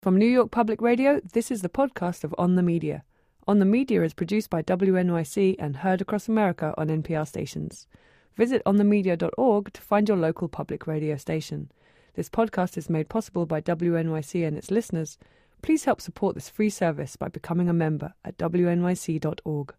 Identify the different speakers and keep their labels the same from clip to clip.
Speaker 1: From New York Public Radio, this is the podcast of On the Media. On the Media is produced by WNYC and heard across America on NPR stations. Visit onthemedia.org to find your local public radio station. This podcast is made possible by WNYC and its listeners. Please help support this free service by becoming a member at wnyc.org.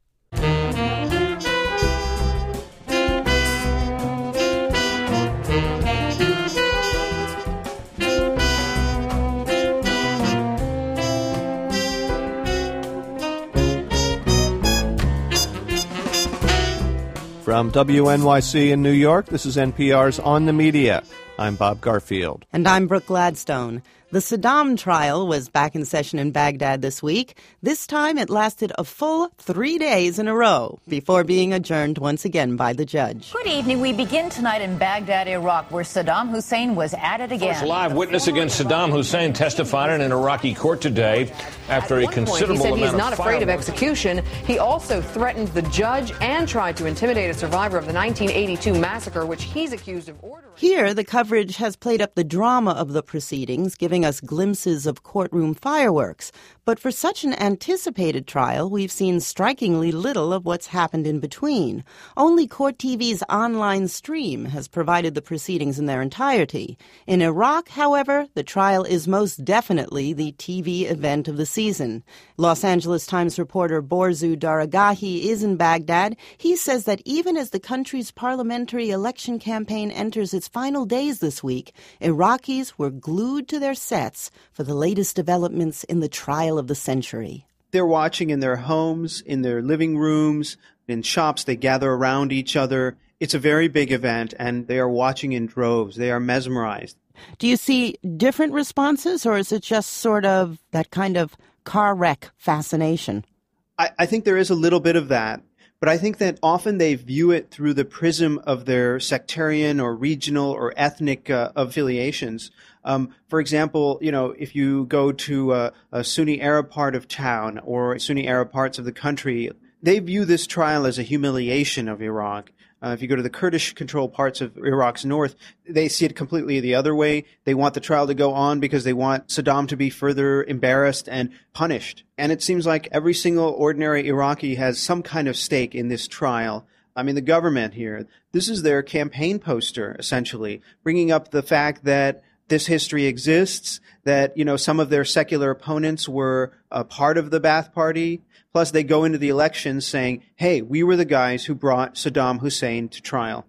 Speaker 2: From WNYC in New York, this is NPR's On the Media. I'm Bob Garfield.
Speaker 3: And I'm Brooke Gladstone. The Saddam trial was back in session in Baghdad this week. This time it lasted a full 3 days in a row before being adjourned once again by the judge.
Speaker 4: Good evening. We begin tonight in Baghdad, Iraq, where Saddam Hussein was at it again.
Speaker 5: First live witness against Saddam Hussein testified in an Iraqi court today after a considerable amount of
Speaker 6: He said he's not afraid of execution. He also threatened the judge and tried to intimidate a survivor of the 1982 massacre, which he's accused of ordering.
Speaker 3: Here, the coverage has played up the drama of the proceedings, giving us glimpses of courtroom fireworks. But for such an anticipated trial, we've seen strikingly little of what's happened in between. Only Court TV's online stream has provided the proceedings in their entirety. In Iraq, however, the trial is most definitely the TV event of the season. Los Angeles Times reporter Borzu Daragahi is in Baghdad. He says that even as the country's parliamentary election campaign enters its final days this week, Iraqis were glued to their sets for the latest developments in the trial of the century.
Speaker 7: They're watching in their homes, in their living rooms, in shops. They gather around each other. It's a very big event, and they are watching in droves. They are mesmerized.
Speaker 3: Do you see different responses, or is it just sort of that kind of car wreck fascination?
Speaker 7: I think there is a little bit of that. But I think that often they view it through the prism of their sectarian or regional or ethnic affiliations. For example, if you go to a Sunni Arab part of town or Sunni Arab parts of the country, they view this trial as a humiliation of Iraq. If you go to the Kurdish-controlled parts of Iraq's north, they see it completely the other way. They want the trial to go on because they want Saddam to be further embarrassed and punished. And it seems like every single ordinary Iraqi has some kind of stake in this trial. I mean, the government here, this is their campaign poster, essentially, bringing up the fact that this history exists, that, some of their secular opponents were a part of the Ba'ath Party. Plus, they go into the elections saying, hey, we were the guys who brought Saddam Hussein to trial.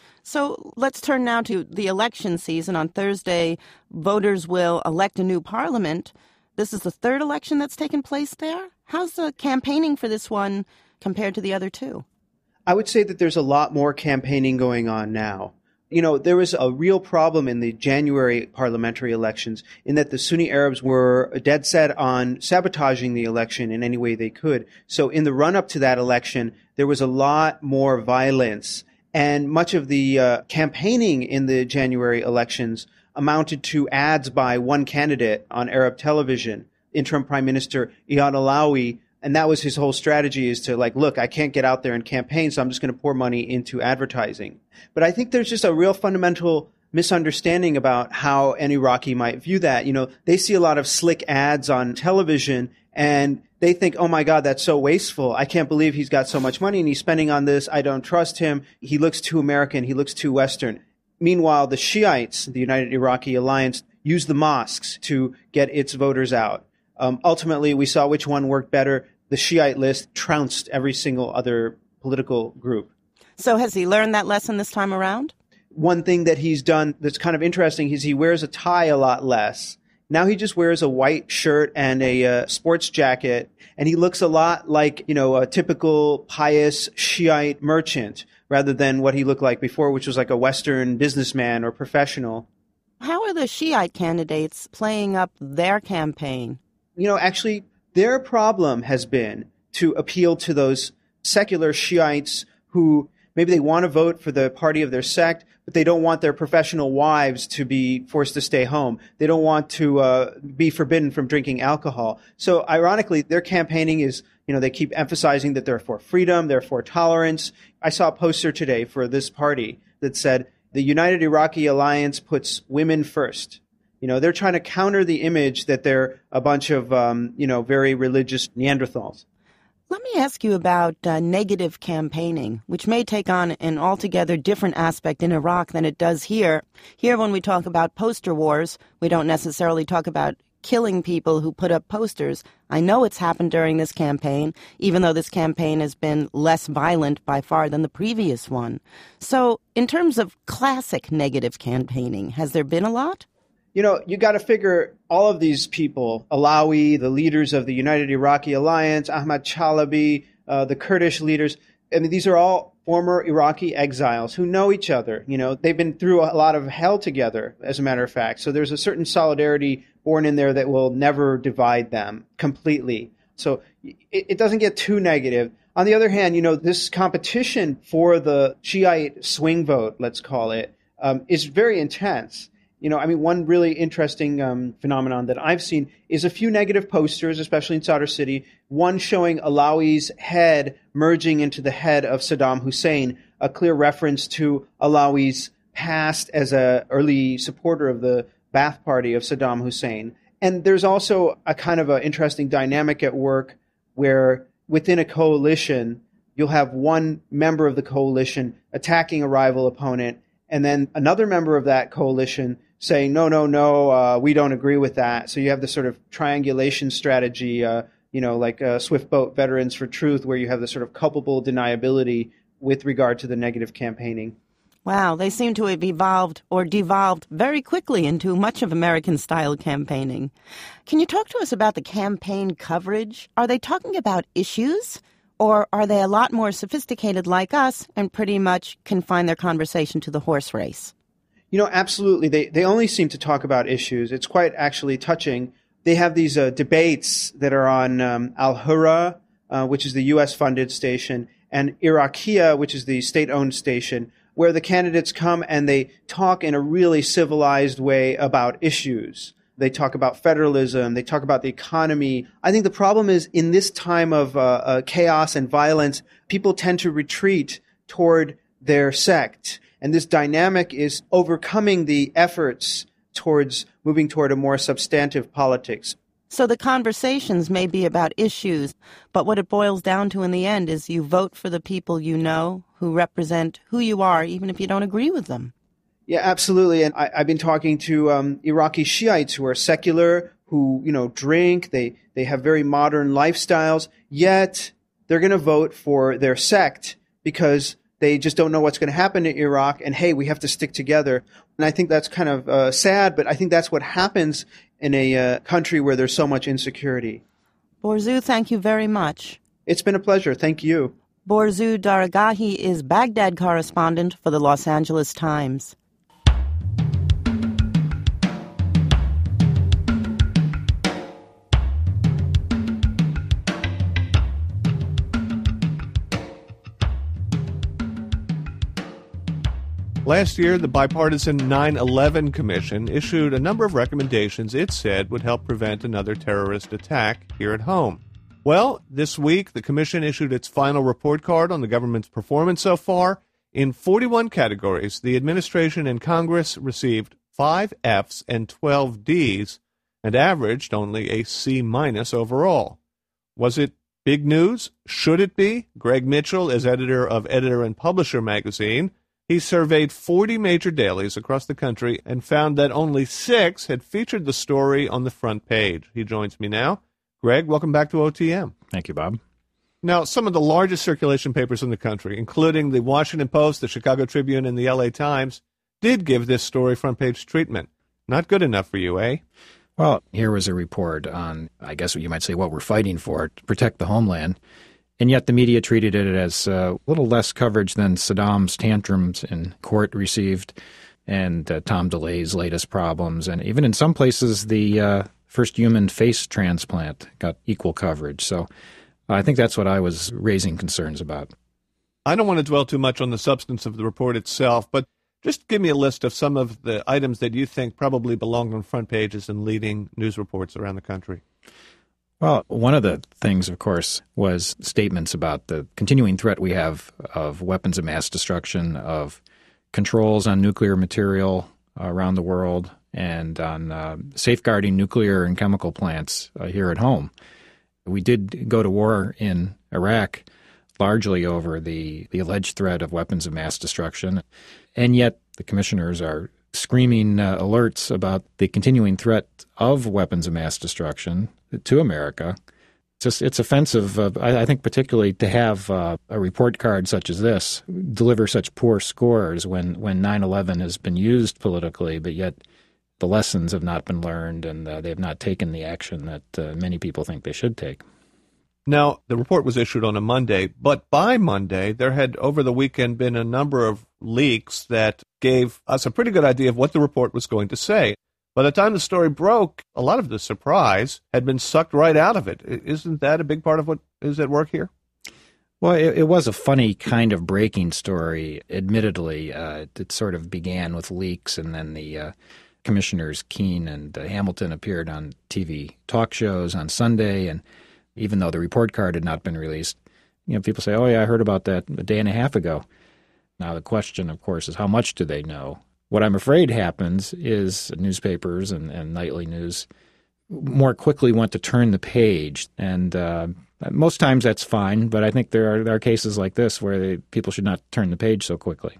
Speaker 3: So let's turn now to the election season. On Thursday, voters will elect a new parliament. This is the third election that's taken place there. How's the campaigning for this one compared to the other two?
Speaker 7: I would say that there's a lot more campaigning going on now. There was a real problem in the January parliamentary elections in that the Sunni Arabs were dead set on sabotaging the election in any way they could. So in the run-up to that election, there was a lot more violence. And much of the campaigning in the January elections amounted to ads by one candidate on Arab television, interim Prime Minister Iyad Allawi. And that was his whole strategy, is to look, I can't get out there and campaign, so I'm just going to pour money into advertising. But I think there's just a real fundamental misunderstanding about how an Iraqi might view that. They see a lot of slick ads on television and they think, oh my God, that's so wasteful. I can't believe he's got so much money and he's spending on this. I don't trust him. He looks too American. He looks too Western. Meanwhile, the Shiites, the United Iraqi Alliance, use the mosques to get its voters out. Ultimately, we saw which one worked better. The Shiite list trounced every single other political group.
Speaker 3: So has he learned that lesson this time around?
Speaker 7: One thing that he's done that's kind of interesting is he wears a tie a lot less. Now he just wears a white shirt and a sports jacket, and he looks a lot like, a typical pious Shiite merchant rather than what he looked like before, which was like a Western businessman or professional.
Speaker 3: How are the Shiite candidates playing up their campaign?
Speaker 7: Actually, their problem has been to appeal to those secular Shiites who maybe they want to vote for the party of their sect, but they don't want their professional wives to be forced to stay home. They don't want to be forbidden from drinking alcohol. So ironically, their campaigning is, they keep emphasizing that they're for freedom, they're for tolerance. I saw a poster today for this party that said, the United Iraqi Alliance puts women first. They're trying to counter the image that they're a bunch of, very religious Neanderthals.
Speaker 3: Let me ask you about negative campaigning, which may take on an altogether different aspect in Iraq than it does here. Here, when we talk about poster wars, we don't necessarily talk about killing people who put up posters. I know it's happened during this campaign, even though this campaign has been less violent by far than the previous one. So, in terms of classic negative campaigning, has there been a lot?
Speaker 7: You got to figure all of these people, Alawi, the leaders of the United Iraqi Alliance, Ahmad Chalabi, the Kurdish leaders, these are all former Iraqi exiles who know each other. They've been through a lot of hell together, as a matter of fact. So there's a certain solidarity born in there that will never divide them completely. So it doesn't get too negative. On the other hand, this competition for the Shiite swing vote, let's call it, is very intense. One really interesting phenomenon that I've seen is a few negative posters, especially in Sadr City, one showing Alawi's head merging into the head of Saddam Hussein, a clear reference to Alawi's past as an early supporter of the Ba'ath Party of Saddam Hussein. And there's also a kind of an interesting dynamic at work where within a coalition, you'll have one member of the coalition attacking a rival opponent, and then another member of that coalition saying, no, we don't agree with that. So you have this sort of triangulation strategy, like Swift Boat Veterans for Truth, where you have this sort of culpable deniability with regard to the negative campaigning.
Speaker 3: Wow, they seem to have evolved or devolved very quickly into much of American-style campaigning. Can you talk to us about the campaign coverage? Are they talking about issues, or are they a lot more sophisticated like us and pretty much confine their conversation to the horse race?
Speaker 7: Absolutely. They only seem to talk about issues. It's quite actually touching. They have these debates that are on Al-Hurra, which is the U.S.-funded station, and Iraqiya, which is the state-owned station, where the candidates come and they talk in a really civilized way about issues. They talk about federalism. They talk about the economy. I think the problem is in this time of chaos and violence, people tend to retreat toward their sect. And this dynamic is overcoming the efforts towards moving toward a more substantive politics.
Speaker 3: So the conversations may be about issues, but what it boils down to in the end is you vote for the people you know who represent who you are, even if you don't agree with them.
Speaker 7: Yeah, absolutely. And I've been talking to Iraqi Shiites who are secular, who, drink, they have very modern lifestyles, yet they're going to vote for their sect because they just don't know what's going to happen in Iraq, and hey, we have to stick together. And I think that's kind of sad, but I think that's what happens in a country where there's so much insecurity.
Speaker 3: Borzu, thank you very much.
Speaker 7: It's been a pleasure. Thank you.
Speaker 3: Borzu Daragahi is Baghdad correspondent for the Los Angeles Times.
Speaker 2: Last year, the bipartisan 9/11 Commission issued a number of recommendations it said would help prevent another terrorist attack here at home. Well, this week, the Commission issued its final report card on the government's performance so far. In 41 categories, the administration and Congress received 5 Fs and 12 Ds and averaged only a C- overall. Was it big news? Should it be? Greg Mitchell is editor of Editor and Publisher magazine. He surveyed 40 major dailies across the country and found that only 6 had featured the story on the front page. He joins me now. Greg, welcome back to OTM.
Speaker 8: Thank you, Bob.
Speaker 2: Now, some of the largest circulation papers in the country, including the Washington Post, the Chicago Tribune, and the LA Times, did give this story front page treatment. Not good enough for you, eh?
Speaker 8: Well, here was a report on, I guess what you might say, what we're fighting for, to protect the homeland. And yet the media treated it as a little less coverage than Saddam's tantrums in court received and Tom DeLay's latest problems. And even in some places, the first human face transplant got equal coverage. So I think that's what I was raising concerns about.
Speaker 2: I don't want to dwell too much on the substance of the report itself, but just give me a list of some of the items that you think probably belonged on front pages and leading news reports around the country.
Speaker 8: Well, one of the things, of course, was statements about the continuing threat we have of weapons of mass destruction, of controls on nuclear material around the world, and on safeguarding nuclear and chemical plants here at home. We did go to war in Iraq largely over the alleged threat of weapons of mass destruction, and yet the commissioners are screaming alerts about the continuing threat of weapons of mass destruction to America. It's offensive, I think, particularly to have a report card such as this deliver such poor scores when 9/11 has been used politically, but yet the lessons have not been learned and they have not taken the action that many people think they should take.
Speaker 2: Now, the report was issued on a Monday, but by Monday, there had over the weekend been a number of leaks that gave us a pretty good idea of what the report was going to say. By the time the story broke, a lot of the surprise had been sucked right out of it. Isn't that a big part of what is at work here?
Speaker 8: Well, it was a funny kind of breaking story, admittedly. It sort of began with leaks, and then the commissioners Keene and Hamilton appeared on TV talk shows on Sunday, and even though the report card had not been released, people say, oh, yeah, I heard about that a day and a half ago. Now, the question, of course, is how much do they know? What I'm afraid happens is newspapers and nightly news more quickly want to turn the page. And most times that's fine, but I think there are cases like this where people should not turn the page so quickly.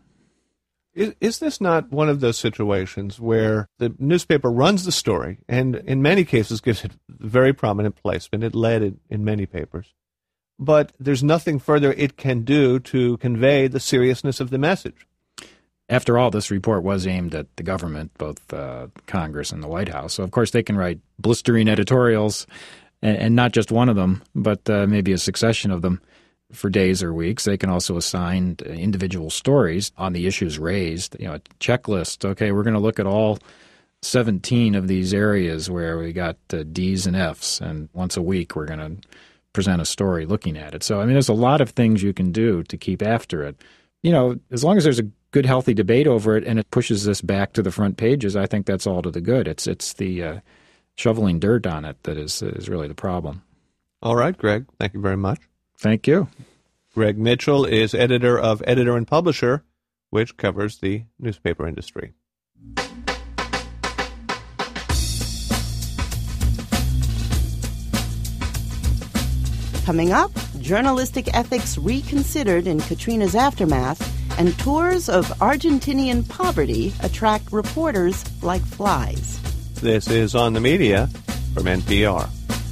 Speaker 2: Is this not one of those situations where the newspaper runs the story and in many cases gives it very prominent placement? It led in many papers. But there's nothing further it can do to convey the seriousness of the message.
Speaker 8: After all, this report was aimed at the government, both Congress and the White House. So, of course, they can write blistering editorials, and not just one of them, but maybe a succession of them for days or weeks. They can also assign individual stories on the issues raised, a checklist. Okay, we're going to look at all 17 of these areas where we got D's and F's, and once a week we're going to present a story looking at it. So, there's a lot of things you can do to keep after it. As long as there's a good, healthy debate over it and it pushes this back to the front pages, I think that's all to the good. It's the shoveling dirt on it that is really the problem.
Speaker 2: All right, Greg, thank you very much.
Speaker 8: Thank you.
Speaker 2: Greg Mitchell is editor of Editor and Publisher, which covers the newspaper industry.
Speaker 3: Coming up, journalistic ethics reconsidered in Katrina's aftermath, and tours of Argentinian poverty attract reporters like flies.
Speaker 2: This is On the Media from NPR.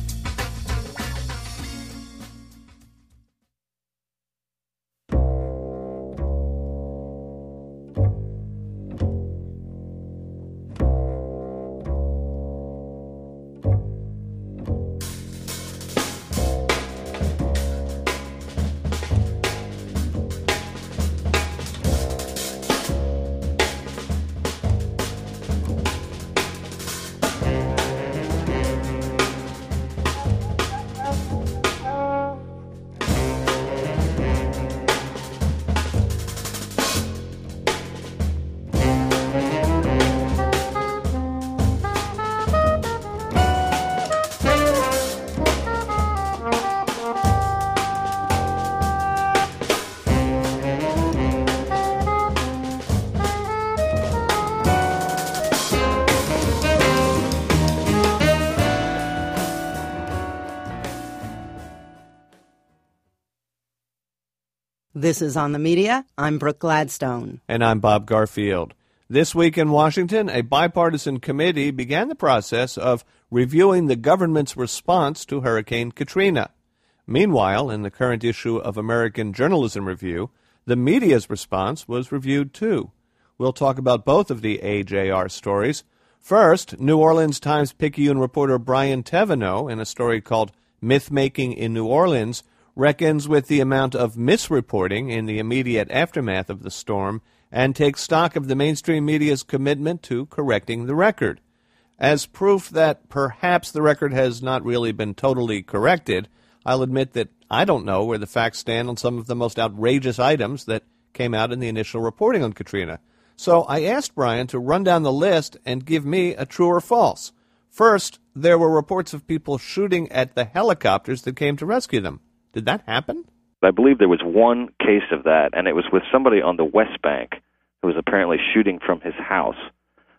Speaker 3: This is On the Media. I'm Brooke Gladstone.
Speaker 2: And I'm Bob Garfield. This week in Washington, a bipartisan committee began the process of reviewing the government's response to Hurricane Katrina. Meanwhile, in the current issue of American Journalism Review, the media's response was reviewed too. We'll talk about both of the AJR stories. First, New Orleans Times-Picayune reporter Brian Teveno, in a story called Myth-Making in New Orleans, reckons with the amount of misreporting in the immediate aftermath of the storm and takes stock of the mainstream media's commitment to correcting the record. As proof that perhaps the record has not really been totally corrected, I'll admit that I don't know where the facts stand on some of the most outrageous items that came out in the initial reporting on Katrina. So I asked Brian to run down the list and give me a true or false. First, there were reports of people shooting at the helicopters that came to rescue them. Did that happen?
Speaker 9: I believe there was one case of that, and it was with somebody on the West Bank who was apparently shooting from his house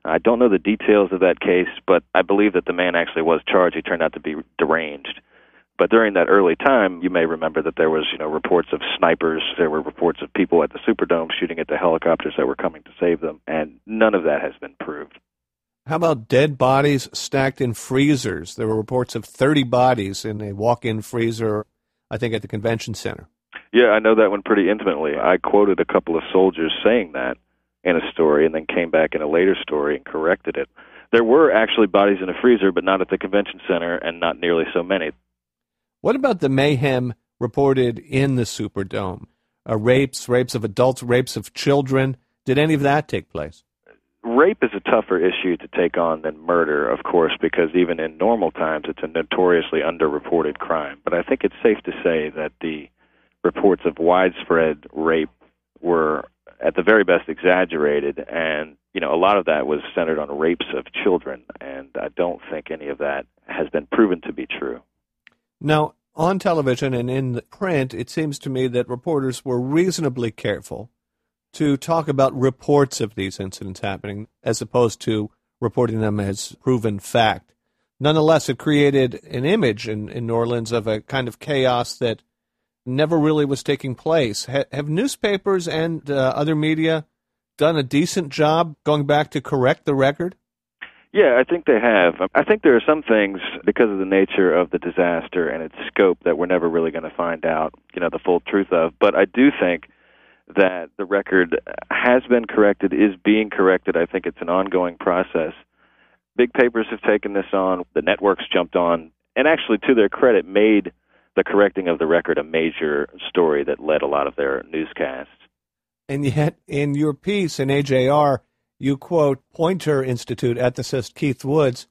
Speaker 9: I don't know the details of that case, but I believe that the man actually was charged. He turned out to be deranged. But during that early time, you may remember that there was, reports of snipers. There were reports of people at the Superdome shooting at the helicopters that were coming to save them, and none of that has been proved.
Speaker 2: How about dead bodies stacked in freezers? There were reports of 30 bodies in a walk-in freezer, I think, at the convention center.
Speaker 9: Yeah, I know that one pretty intimately. I quoted a couple of soldiers saying that in a story and then came back in a later story and corrected it. There were actually bodies in a freezer, but not at the convention center and not nearly so many.
Speaker 2: What about the mayhem reported in the Superdome? Rapes of adults, rapes of children. Did any of that take place?
Speaker 9: Rape is a tougher issue to take on than murder, of course, because even in normal times it's a notoriously underreported crime. But I think it's safe to say that the reports of widespread rape were at the very best exaggerated, and a lot of that was centered on rapes of children, and I don't think any of that has been proven to be true.
Speaker 2: Now, on television and in the print, it seems to me that reporters were reasonably careful to talk about reports of these incidents happening as opposed to reporting them as proven fact. Nonetheless, it created an image in New Orleans of a kind of chaos that never really was taking place. Have newspapers and other media done a decent job going back to correct the record?
Speaker 9: Yeah, I think they have. I think there are some things, because of the nature of the disaster and its scope, that we're never really going to find out, the full truth of. But I do think that the record has been corrected, is being corrected. I think it's an ongoing process. Big papers have taken this on. The networks jumped on, and actually, to their credit, made the correcting of the record a major story that led a lot of their newscasts.
Speaker 2: And yet, in your piece in AJR, you quote Poynter Institute ethicist Keith Woods,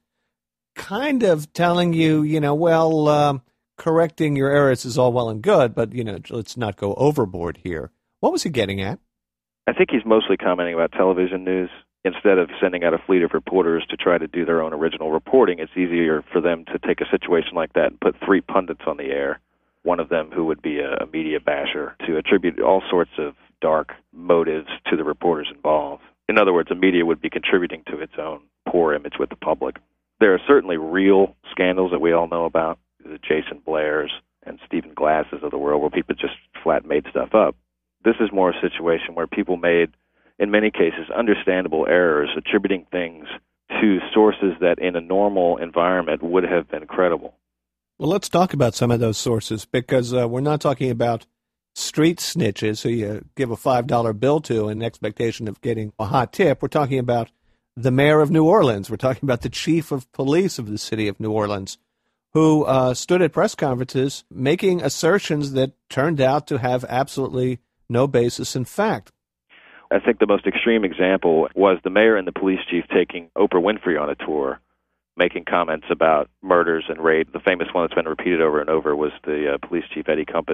Speaker 2: kind of telling you, correcting your errors is all well and good, but, let's not go overboard here. What was he getting at?
Speaker 9: I think he's mostly commenting about television news. Instead of sending out a fleet of reporters to try to do their own original reporting, it's easier for them to take a situation like that and put 3 pundits on the air, one of them who would be a media basher, to attribute all sorts of dark motives to the reporters involved. In other words, the media would be contributing to its own poor image with the public. There are certainly real scandals that we all know about, the Jason Blairs and Stephen Glasses of the world, where people just flat made stuff up. This is more a situation where people made, in many cases, understandable errors, attributing things to sources that in a normal environment would have been credible.
Speaker 2: Well, let's talk about some of those sources, because we're not talking about street snitches who you give a $5 bill to in expectation of getting a hot tip. We're talking about the mayor of New Orleans. We're talking about the chief of police of the city of New Orleans, who stood at press conferences making assertions that turned out to have absolutely no basis in fact.
Speaker 9: I think the most extreme example was the mayor and the police chief taking Oprah Winfrey on a tour, making comments about murders and rape. The famous one that's been repeated over and over was the police chief, Eddie Compass,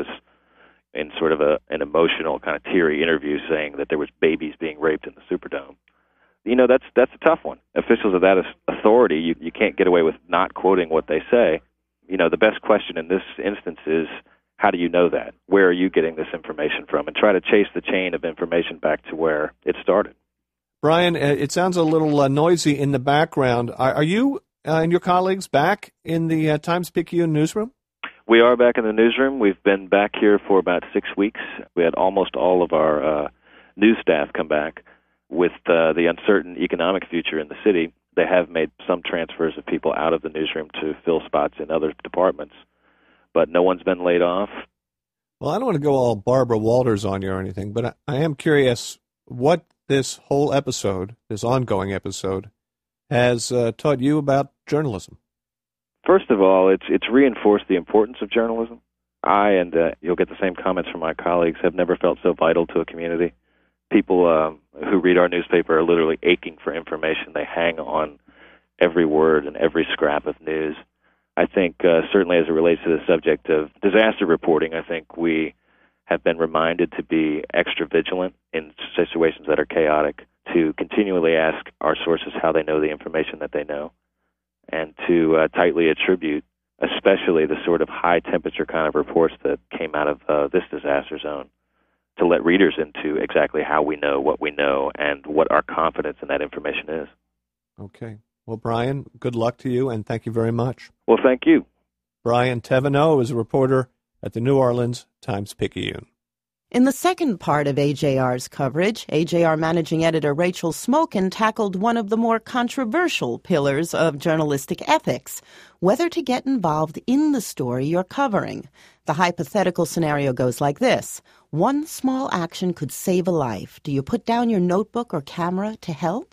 Speaker 9: in sort of an emotional, kind of teary interview saying that there was babies being raped in the Superdome. That's a tough one. Officials of that authority, you can't get away with not quoting what they say. The best question in this instance is, how do you know that? Where are you getting this information from? And try to chase the chain of information back to where it started.
Speaker 2: Brian, it sounds a little noisy in the background. Are you and your colleagues back in the Times-Picayune newsroom?
Speaker 9: We are back in the newsroom. We've been back here for about 6 weeks. We had almost all of our news staff come back. With the uncertain economic future in the city, they have made some transfers of people out of the newsroom to fill spots in other departments. But no one's been laid off.
Speaker 2: Well, I don't want to go all Barbara Walters on you or anything, but I am curious what this whole episode, this ongoing episode, has taught you about journalism.
Speaker 9: First of all, it's reinforced the importance of journalism. I, and you'll get the same comments from my colleagues, have never felt so vital to a community. People who read our newspaper are literally aching for information. They hang on every word and every scrap of news. I think certainly as it relates to the subject of disaster reporting, I think we have been reminded to be extra vigilant in situations that are chaotic, to continually ask our sources how they know the information that they know, and to tightly attribute especially the sort of high-temperature kind of reports that came out of this disaster zone, to let readers into exactly how we know what we know and what our confidence in that information is.
Speaker 2: Okay. Well, Brian, good luck to you, and thank you very much.
Speaker 9: Well, thank you.
Speaker 2: Brian Thevenot is a reporter at the New Orleans Times-Picayune.
Speaker 3: In the second part of AJR's coverage, AJR managing editor Rachel Smokin tackled one of the more controversial pillars of journalistic ethics, whether to get involved in the story you're covering. The hypothetical scenario goes like this. One small action could save a life. Do you put down your notebook or camera to help?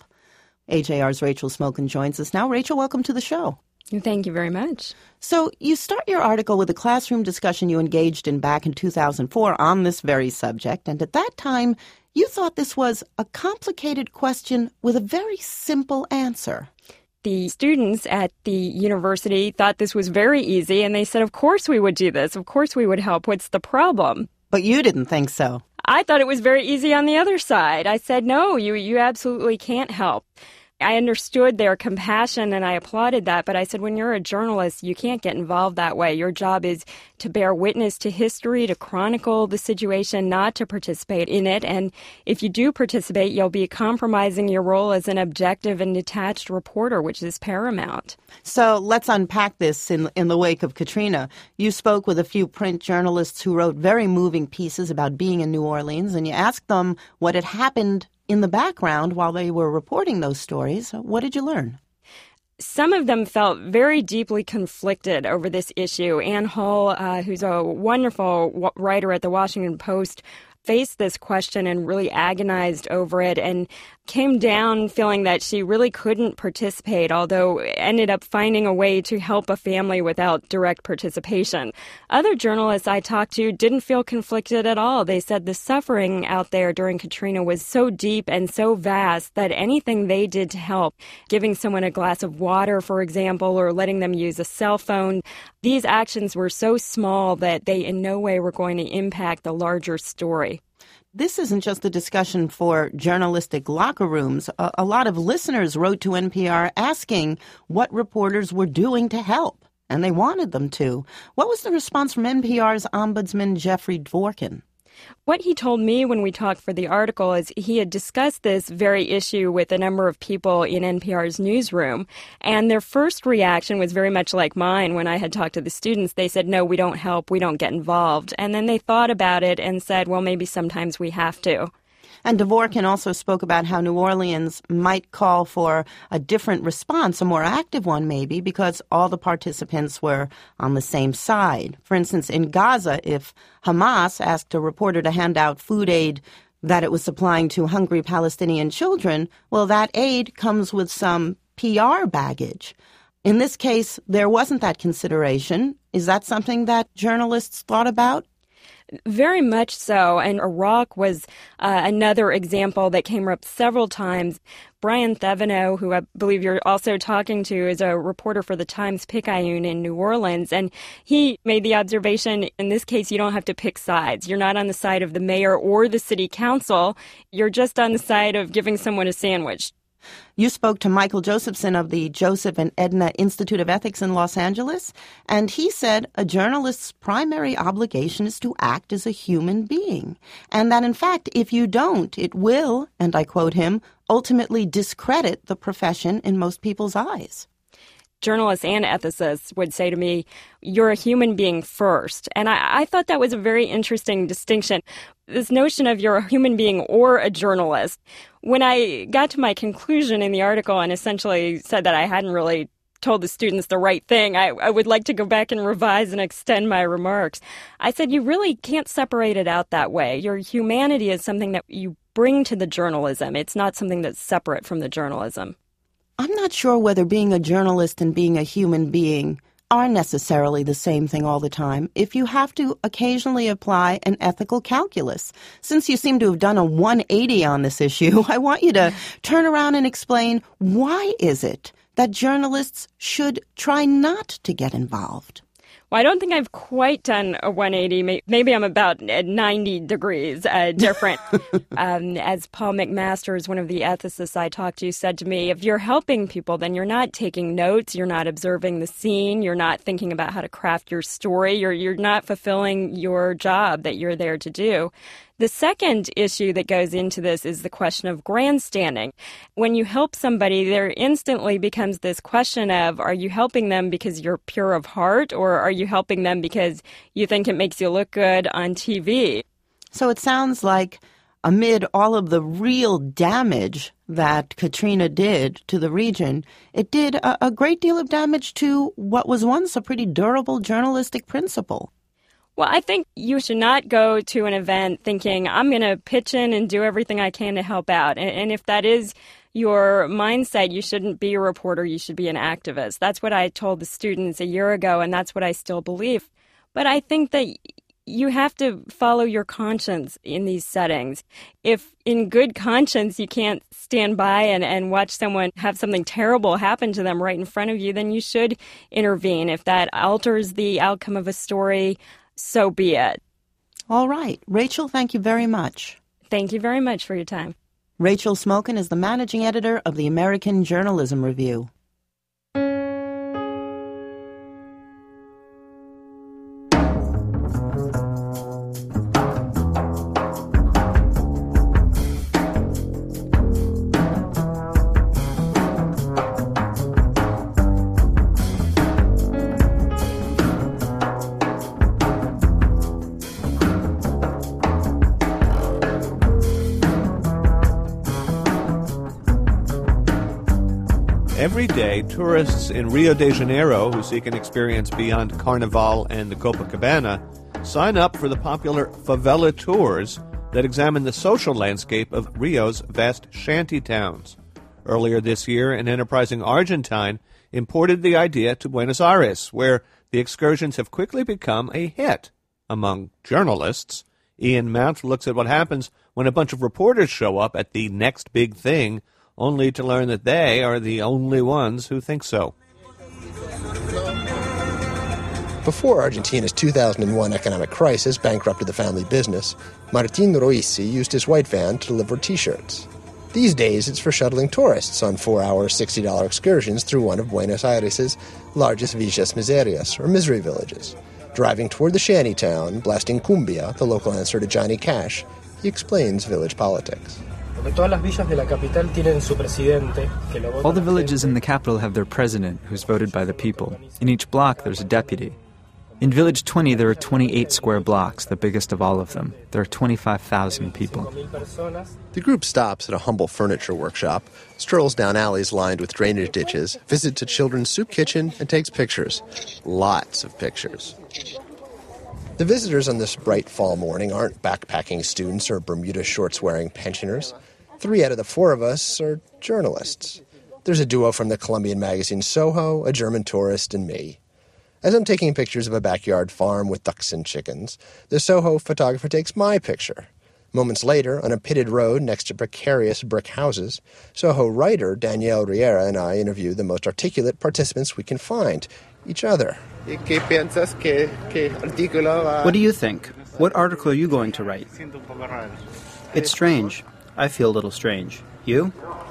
Speaker 3: AJR's Rachel Smokin joins us now. Rachel, welcome to the show.
Speaker 10: Thank you very much.
Speaker 3: So you start your article with a classroom discussion you engaged in back in 2004 on this very subject, and at that time, you thought this was a complicated question with a very simple answer.
Speaker 10: The students at the university thought this was very easy, and they said, of course we would do this. Of course we would help. What's the problem?
Speaker 3: But you didn't think so.
Speaker 10: I thought it was very easy on the other side. I said, no, you absolutely can't help. I understood their compassion and I applauded that, but I said, when you're a journalist, you can't get involved that way. Your job is to bear witness to history, to chronicle the situation, not to participate in it. And if you do participate, you'll be compromising your role as an objective and detached reporter, which is paramount.
Speaker 3: So let's unpack this in the wake of Katrina. You spoke with a few print journalists who wrote very moving pieces about being in New Orleans, and you asked them what had happened in the background while they were reporting those stories. What did you learn?
Speaker 10: Some of them felt very deeply conflicted over this issue. Ann Hull, who's a wonderful writer at the Washington Post, faced this question and really agonized over it and came down feeling that she really couldn't participate, although ended up finding a way to help a family without direct participation. Other journalists I talked to didn't feel conflicted at all. They said the suffering out there during Katrina was so deep and so vast that anything they did to help, giving someone a glass of water, for example, or letting them use a cell phone, these actions were so small that they in no way were going to impact the larger story.
Speaker 3: This isn't just a discussion for journalistic locker rooms. A lot of listeners wrote to NPR asking what reporters were doing to help, and they wanted them to. What was the response from NPR's Ombudsman Jeffrey Dvorkin?
Speaker 10: What he told me when we talked for the article is he had discussed this very issue with a number of people in NPR's newsroom, and their first reaction was very much like mine when I had talked to the students. They said, no, we don't help, we don't get involved. And then they thought about it and said, well, maybe sometimes we have to.
Speaker 3: And Dvorkin also spoke about how New Orleans might call for a different response, a more active one maybe, because all the participants were on the same side. For instance, in Gaza, if Hamas asked a reporter to hand out food aid that it was supplying to hungry Palestinian children, well, that aid comes with some PR baggage. In this case, there wasn't that consideration. Is that something that journalists thought about?
Speaker 10: Very much so, and Iraq was another example that came up several times. Brian Thevenot, who I believe you're also talking to, is a reporter for the Times-Picayune in New Orleans, and he made the observation, in this case, you don't have to pick sides. You're not on the side of the mayor or the city council. You're just on the side of giving someone a sandwich.
Speaker 3: You spoke to Michael Josephson of the Joseph and Edna Institute of Ethics in Los Angeles, and he said a journalist's primary obligation is to act as a human being, and that, in fact, if you don't, it will, and I quote him, ultimately discredit the profession in most people's eyes.
Speaker 10: Journalists and ethicists would say to me, you're a human being first. And I thought that was a very interesting distinction. This notion of you're a human being or a journalist. When I got to my conclusion in the article and essentially said that I hadn't really told the students the right thing, I would like to go back and revise and extend my remarks. I said, you really can't separate it out that way. Your humanity is something that you bring to the journalism. It's not something that's separate from the journalism.
Speaker 3: I'm not sure whether being a journalist and being a human being are necessarily the same thing all the time if you have to occasionally apply an ethical calculus. Since you seem to have done a 180 on this issue, I want you to turn around and explain why is it that journalists should try not to get involved?
Speaker 10: Well, I don't think I've quite done a 180. Maybe I'm about 90 degrees different. As Paul McMasters, one of the ethicists I talked to, said to me, if you're helping people, then you're not taking notes, you're not observing the scene, you're not thinking about how to craft your story, you're not fulfilling your job that you're there to do. The second issue that goes into this is the question of grandstanding. When you help somebody, there instantly becomes this question of, are you helping them because you're pure of heart, or are you helping them because you think it makes you look good on TV?
Speaker 3: So it sounds like amid all of the real damage that Katrina did to the region, it did a great deal of damage to what was once a pretty durable journalistic principle.
Speaker 10: Well, I think you should not go to an event thinking, I'm going to pitch in and do everything I can to help out. And if that is your mindset, you shouldn't be a reporter, you should be an activist. That's what I told the students a year ago, and that's what I still believe. But I think that you have to follow your conscience in these settings. If in good conscience you can't stand by and watch someone have something terrible happen to them right in front of you, then you should intervene. If that alters the outcome of a story, so be it.
Speaker 3: All right. Rachel, thank you very much.
Speaker 10: Thank you very much for your time.
Speaker 3: Rachel Smokin is the managing editor of the American Journalism Review.
Speaker 2: Every day, tourists in Rio de Janeiro who seek an experience beyond Carnival and the Copacabana sign up for the popular favela tours that examine the social landscape of Rio's vast shanty towns. Earlier this year, an enterprising Argentine imported the idea to Buenos Aires, where the excursions have quickly become a hit among journalists. Ian Mount looks at what happens when a bunch of reporters show up at the next big thing, only to learn that they are the only ones who think so.
Speaker 11: Before Argentina's 2001 economic crisis bankrupted the family business, Martin Roisi used his white van to deliver T-shirts. These days, it's for shuttling tourists on 4-hour, $60 excursions through one of Buenos Aires' largest villas miserias, or misery villages. Driving toward the shanty town, blasting cumbia, the local answer to Johnny Cash, he explains village politics.
Speaker 12: All the villages in the capital have their president, who's voted by the people. In each block, there's a deputy. In Village 20, there are 28 square blocks, the biggest of all of them. There are 25,000 people.
Speaker 11: The group stops at a humble furniture workshop, strolls down alleys lined with drainage ditches, visits a children's soup kitchen, and takes pictures. Lots of pictures. The visitors on this bright fall morning aren't backpacking students or Bermuda shorts-wearing pensioners. 3 out of the 4 of us are journalists. There's a duo from the Colombian magazine Soho, a German tourist, and me. As I'm taking pictures of a backyard farm with ducks and chickens, the Soho photographer takes my picture. Moments later, on a pitted road next to precarious brick houses, Soho writer Danielle Riera and I interview the most articulate participants we can find, each other.
Speaker 13: What do you think? What article are you going to write? It's strange. I feel a little strange. You?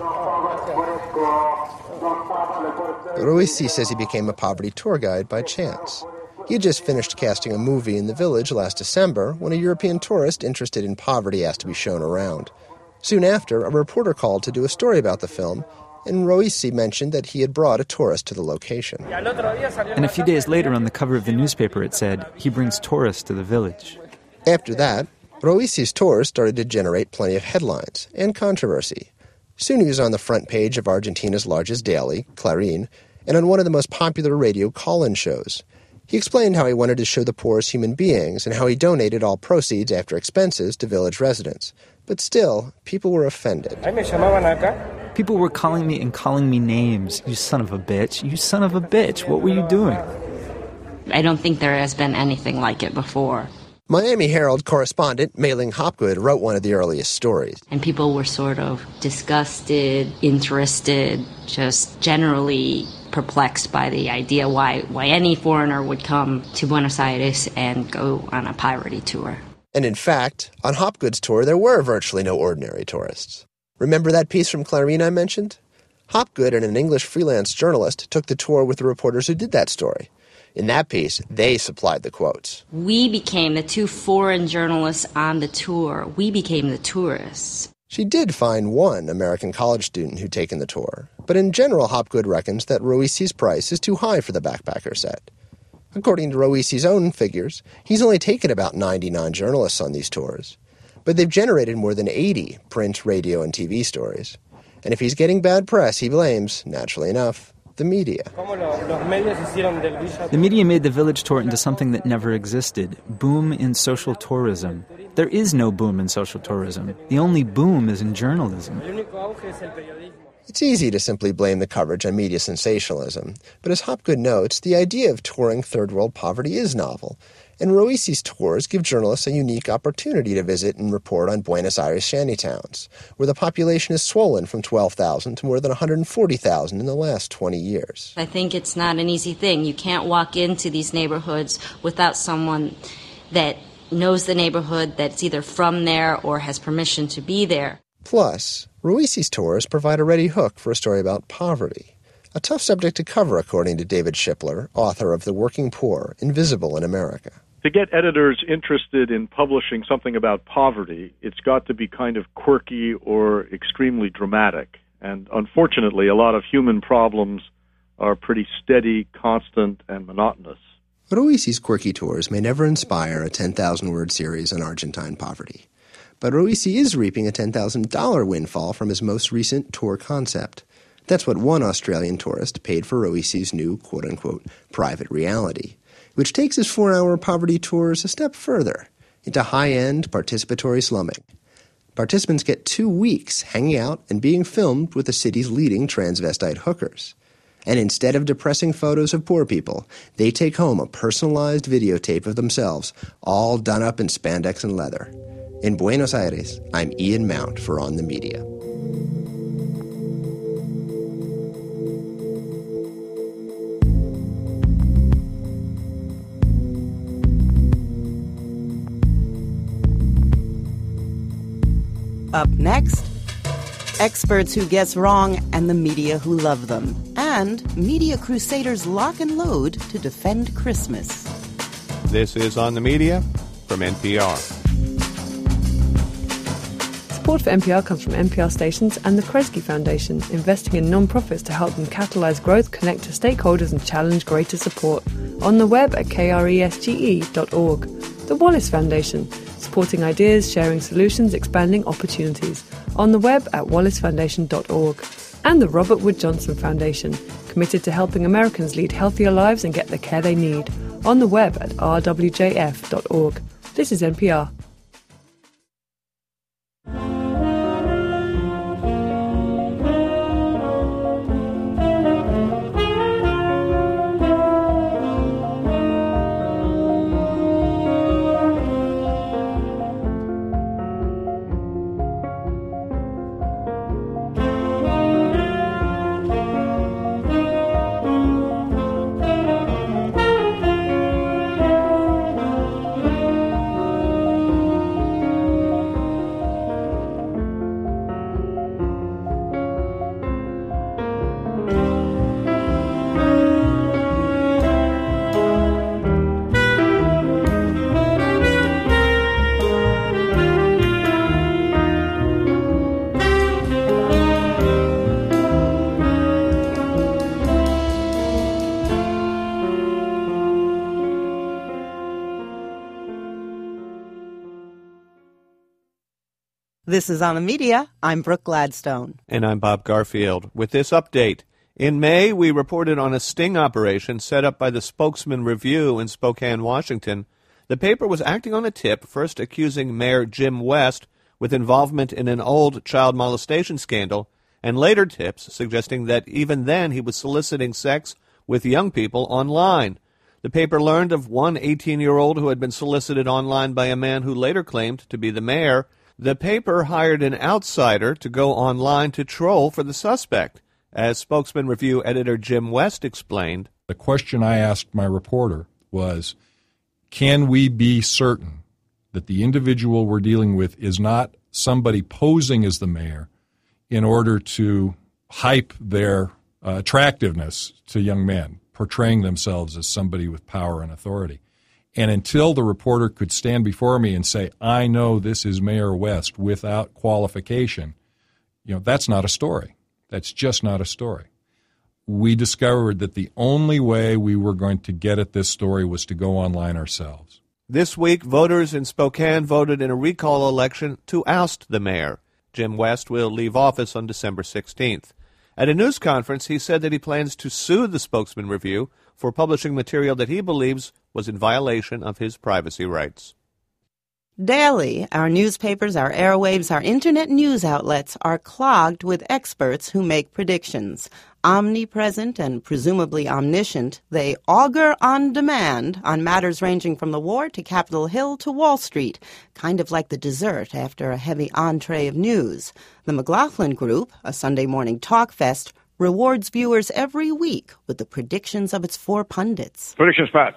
Speaker 11: Roisi says he became a poverty tour guide by chance. He had just finished casting a movie in the village last December when a European tourist interested in poverty asked to be shown around. Soon after, a reporter called to do a story about the film, and Roisi mentioned that he had brought a tourist to the location.
Speaker 12: And a few days later on the cover of the newspaper it said, he brings tourists to the village.
Speaker 11: After that, Roisi's tours started to generate plenty of headlines and controversy. Soon he was on the front page of Argentina's largest daily, Clarín, and on one of the most popular radio call-in shows. He explained how he wanted to show the poor as human beings and how he donated all proceeds after expenses to village residents. But still, people were offended.
Speaker 12: People were calling me names. You son of a bitch. You son of a bitch. What were you doing?
Speaker 14: I don't think there has been anything like it before.
Speaker 11: Miami Herald correspondent Mei-Ling Hopgood wrote one of the earliest stories.
Speaker 14: And people were sort of disgusted, interested, just generally perplexed by the idea why any foreigner would come to Buenos Aires and go on a piratey tour.
Speaker 11: And in fact, on Hopgood's tour, there were virtually no ordinary tourists. Remember that piece from Clarín I mentioned? Hopgood and an English freelance journalist took the tour with the reporters who did that story. In that piece, they supplied the quotes.
Speaker 14: We became the two foreign journalists on the tour. We became the tourists.
Speaker 11: She did find one American college student who'd taken the tour, but in general, Hopgood reckons that Roisi's price is too high for the backpacker set. According to Roisi's own figures, he's only taken about 99 journalists on these tours, but they've generated more than 80 print, radio, and TV stories. And if he's getting bad press, he blames, naturally enough, the media.
Speaker 12: The media made the village tour into something that never existed. Boom in social tourism. There is no boom in social tourism. The only boom is in journalism.
Speaker 11: It's easy to simply blame the coverage on media sensationalism, but as Hopgood notes, the idea of touring third world poverty is novel, and Roisi's tours give journalists a unique opportunity to visit and report on Buenos Aires shantytowns, where the population has swollen from 12,000 to more than 140,000 in the last 20 years.
Speaker 14: I think it's not an easy thing. You can't walk into these neighborhoods without someone that knows the neighborhood, that's either from there or has permission to be there.
Speaker 11: Plus, Roisi's tours provide a ready hook for a story about poverty, a tough subject to cover, according to David Shipler, author of The Working Poor, Invisible in America.
Speaker 15: To get editors interested in publishing something about poverty, it's got to be kind of quirky or extremely dramatic. And unfortunately, a lot of human problems are pretty steady, constant, and monotonous.
Speaker 11: Roisi's quirky tours may never inspire a 10,000-word series on Argentine poverty. But Roisi is reaping a $10,000 windfall from his most recent tour concept. That's what one Australian tourist paid for Roisi's new, quote-unquote, private reality, which takes his 4-hour poverty tours a step further into high-end participatory slumming. Participants get 2 weeks hanging out and being filmed with the city's leading transvestite hookers. And instead of depressing photos of poor people, they take home a personalized videotape of themselves, all done up in spandex and leather. In Buenos Aires, I'm Ian Mount for On the Media.
Speaker 3: Up next, experts who guess wrong and the media who love them. And media crusaders lock and load to defend Christmas.
Speaker 2: This is On the Media from NPR.
Speaker 1: Support for NPR comes from NPR stations and the Kresge Foundation, investing in non-profits to help them catalyze growth, connect to stakeholders, and challenge greater support. On the web at kresge.org. The Wallace Foundation, supporting ideas, sharing solutions, expanding opportunities. On the web at wallacefoundation.org. And the Robert Wood Johnson Foundation, committed to helping Americans lead healthier lives and get the care they need. On the web at rwjf.org. This is NPR.
Speaker 3: This is On the Media. I'm Brooke Gladstone.
Speaker 2: And I'm Bob Garfield. With this update, in May, we reported on a sting operation set up by the Spokesman Review in Spokane, Washington. The paper was acting on a tip, first accusing Mayor Jim West with involvement in an old child molestation scandal, and later tips suggesting that even then he was soliciting sex with young people online. The paper learned of one 18-year-old who had been solicited online by a man who later claimed to be the mayor. The paper hired an outsider to go online to troll for the suspect. As Spokesman Review editor Jim West explained,
Speaker 16: the question I asked my reporter was, can we be certain that the individual we're dealing with is not somebody posing as the mayor in order to hype their attractiveness to young men, portraying themselves as somebody with power and authority? And until the reporter could stand before me and say, I know this is Mayor West without qualification, that's not a story. That's just not a story. We discovered that the only way we were going to get at this story was to go online ourselves.
Speaker 2: This week, voters in Spokane voted in a recall election to oust the mayor. Jim West will leave office on December 16th. At a news conference, he said that he plans to sue the Spokesman Review for publishing material that he believes was in violation of his privacy rights.
Speaker 3: Daily, our newspapers, our airwaves, our internet news outlets are clogged with experts who make predictions. Omnipresent and presumably omniscient, they augur on demand on matters ranging from the war to Capitol Hill to Wall Street, kind of like the dessert after a heavy entree of news. The McLaughlin Group, a Sunday morning talk fest, rewards viewers every week with the predictions of its 4 pundits.
Speaker 17: Predictions, Pat.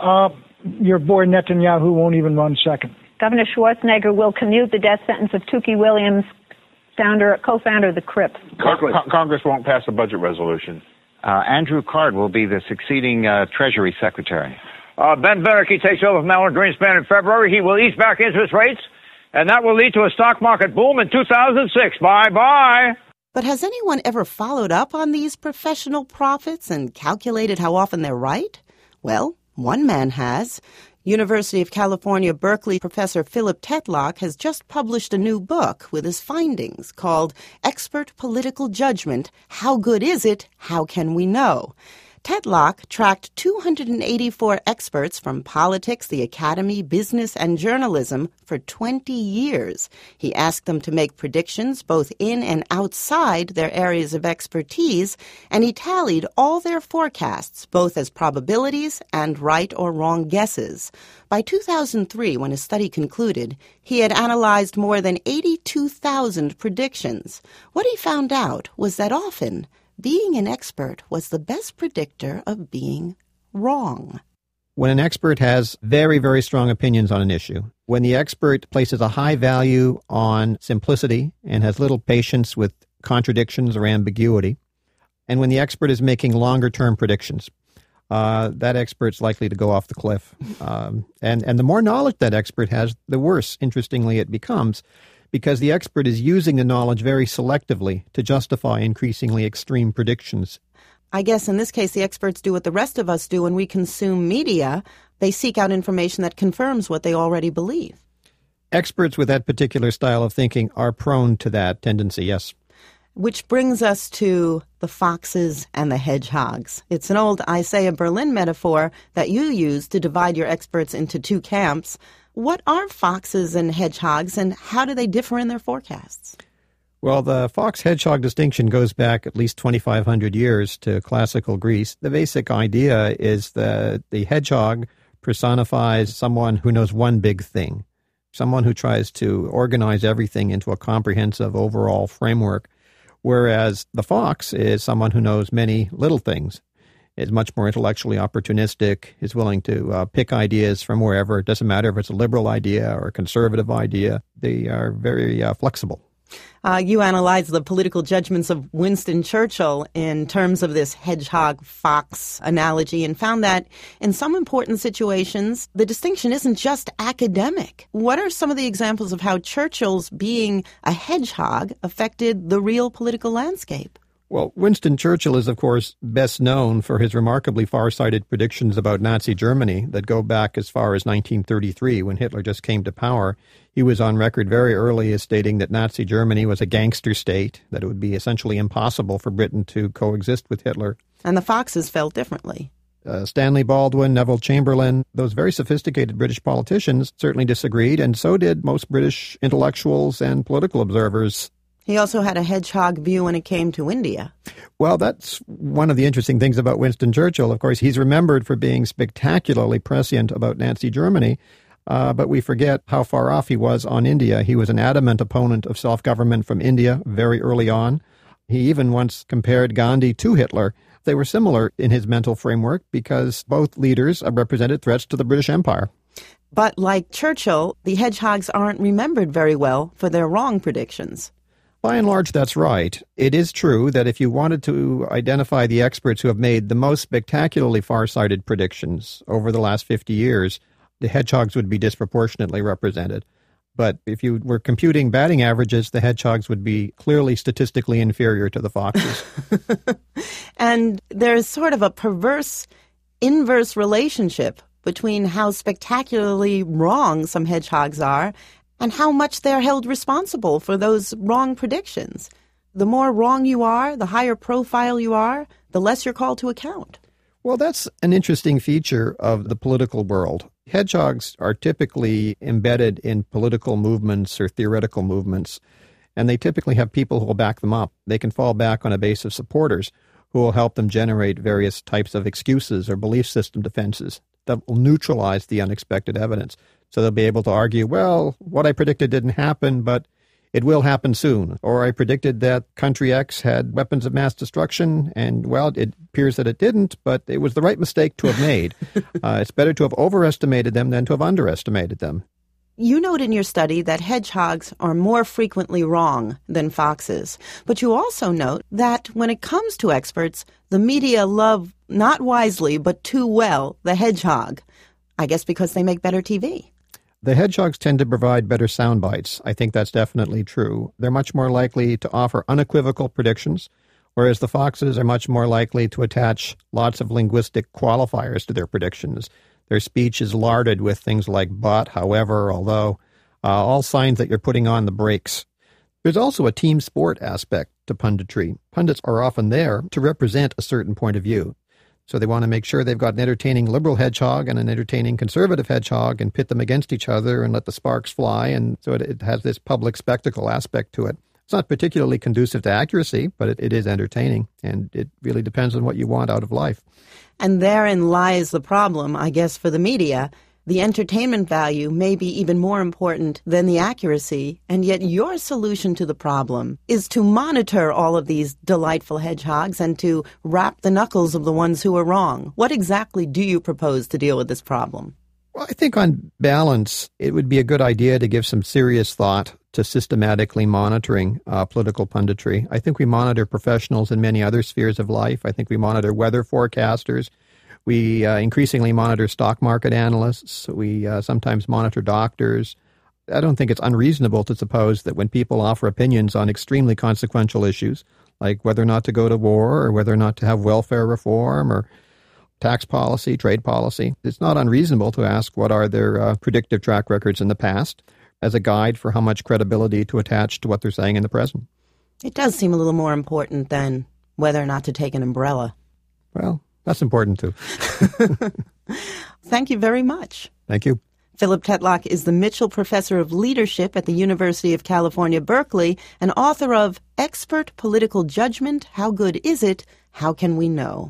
Speaker 18: Your boy Netanyahu won't even run second.
Speaker 19: Governor Schwarzenegger will commute the death sentence of Tukey Williams, co-founder of the Crips.
Speaker 17: Congress won't pass a budget resolution.
Speaker 20: Andrew Card will be the succeeding Treasury Secretary.
Speaker 21: Ben Bernanke takes over from Alan Greenspan in February. He will ease back interest rates, and that will lead to a stock market boom in 2006. Bye-bye.
Speaker 3: But has anyone ever followed up on these professional prophets and calculated how often they're right? Well, one man has. University of California, Berkeley professor Philip Tetlock has just published a new book with his findings called Expert Political Judgment, How Good Is It? How Can We Know? Tetlock tracked 284 experts from politics, the academy, business, and journalism for 20 years. He asked them to make predictions both in and outside their areas of expertise, and he tallied all their forecasts, both as probabilities and right or wrong guesses. By 2003, when his study concluded, he had analyzed more than 82,000 predictions. What he found out was that often being an expert was the best predictor of being wrong.
Speaker 8: When an expert has very, very strong opinions on an issue, when the expert places a high value on simplicity and has little patience with contradictions or ambiguity, and when the expert is making longer-term predictions, that expert's likely to go off the cliff. And the more knowledge that expert has, the worse, interestingly, it becomes, because the expert is using the knowledge very selectively to justify increasingly extreme predictions.
Speaker 3: I guess in this case, the experts do what the rest of us do when we consume media. They seek out information that confirms what they already believe.
Speaker 8: Experts with that particular style of thinking are prone to that tendency, yes.
Speaker 3: Which brings us to the foxes and the hedgehogs. It's an old Isaiah Berlin metaphor that you use to divide your experts into 2 camps. What are foxes and hedgehogs, and how do they differ in their forecasts?
Speaker 8: Well, the fox-hedgehog distinction goes back at least 2,500 years to classical Greece. The basic idea is that the hedgehog personifies someone who knows one big thing, someone who tries to organize everything into a comprehensive overall framework, whereas the fox is someone who knows many little things, is much more intellectually opportunistic, is willing to pick ideas from wherever. It doesn't matter if it's a liberal idea or a conservative idea. They are very flexible.
Speaker 3: You analyze the political judgments of Winston Churchill in terms of this hedgehog-fox analogy and found that in some important situations, the distinction isn't just academic. What are some of the examples of how Churchill's being a hedgehog affected the real political landscape?
Speaker 8: Well, Winston Churchill is, of course, best known for his remarkably far-sighted predictions about Nazi Germany that go back as far as 1933, when Hitler just came to power. He was on record very early as stating that Nazi Germany was a gangster state, that it would be essentially impossible for Britain to coexist with Hitler.
Speaker 3: And the foxes felt differently.
Speaker 8: Stanley Baldwin, Neville Chamberlain, those very sophisticated British politicians certainly disagreed, and so did most British intellectuals and political observers.
Speaker 3: He also had a hedgehog view when it came to India.
Speaker 8: Well, that's one of the interesting things about Winston Churchill. Of course, he's remembered for being spectacularly prescient about Nazi Germany, but we forget how far off he was on India. He was an adamant opponent of self-government from India very early on. He even once compared Gandhi to Hitler. They were similar in his mental framework because both leaders represented threats to the British Empire.
Speaker 3: But like Churchill, the hedgehogs aren't remembered very well for their wrong predictions.
Speaker 8: By and large, that's right. It is true that if you wanted to identify the experts who have made the most spectacularly far-sighted predictions over the last 50 years, the hedgehogs would be disproportionately represented. But if you were computing batting averages, the hedgehogs would be clearly statistically inferior to the foxes.
Speaker 3: And there's sort of a perverse, inverse relationship between how spectacularly wrong some hedgehogs are and how much they're held responsible for those wrong predictions. The more wrong you are, the higher profile you are, the less you're called to account.
Speaker 8: Well, that's an interesting feature of the political world. Hedgehogs are typically embedded in political movements or theoretical movements, and they typically have people who will back them up. They can fall back on a base of supporters who will help them generate various types of excuses or belief system defenses that will neutralize the unexpected evidence. So they'll be able to argue, well, what I predicted didn't happen, but it will happen soon. Or I predicted that country X had weapons of mass destruction, and, well, it appears that it didn't, but it was the right mistake to have made. It's better to have overestimated them than to have underestimated them.
Speaker 3: You note in your study that hedgehogs are more frequently wrong than foxes. But you also note that when it comes to experts, the media love, not wisely, but too well, the hedgehog. I guess because they make better TV.
Speaker 8: The hedgehogs tend to provide better sound bites. I think that's definitely true. They're much more likely to offer unequivocal predictions, whereas the foxes are much more likely to attach lots of linguistic qualifiers to their predictions. Their speech is larded with things like but, however, although, all signs that you're putting on the brakes. There's also a team sport aspect to punditry. Pundits are often there to represent a certain point of view. So they want to make sure they've got an entertaining liberal hedgehog and an entertaining conservative hedgehog and pit them against each other and let the sparks fly. And so it has this public spectacle aspect to it. It's not particularly conducive to accuracy, but it is entertaining. And it really depends on what you want out of life.
Speaker 3: And therein lies the problem, I guess, for the media. The entertainment value may be even more important than the accuracy, and yet your solution to the problem is to monitor all of these delightful hedgehogs and to wrap the knuckles of the ones who are wrong. What exactly do you propose to deal with this problem?
Speaker 8: Well, I think on balance, it would be a good idea to give some serious thought to systematically monitoring political punditry. I think we monitor professionals in many other spheres of life. I think we monitor weather forecasters. We increasingly monitor stock market analysts. We sometimes monitor doctors. I don't think it's unreasonable to suppose that when people offer opinions on extremely consequential issues, like whether or not to go to war or whether or not to have welfare reform or tax policy, trade policy, it's not unreasonable to ask what are their predictive track records in the past as a guide for how much credibility to attach to what they're saying in the present.
Speaker 3: It does seem a little more important than whether or not to take an umbrella.
Speaker 8: Well, that's important, too.
Speaker 3: Thank you very much.
Speaker 8: Thank you.
Speaker 3: Philip Tetlock is the Mitchell Professor of Leadership at the University of California, Berkeley, and author of Expert Political Judgment, How Good Is It? How Can We Know?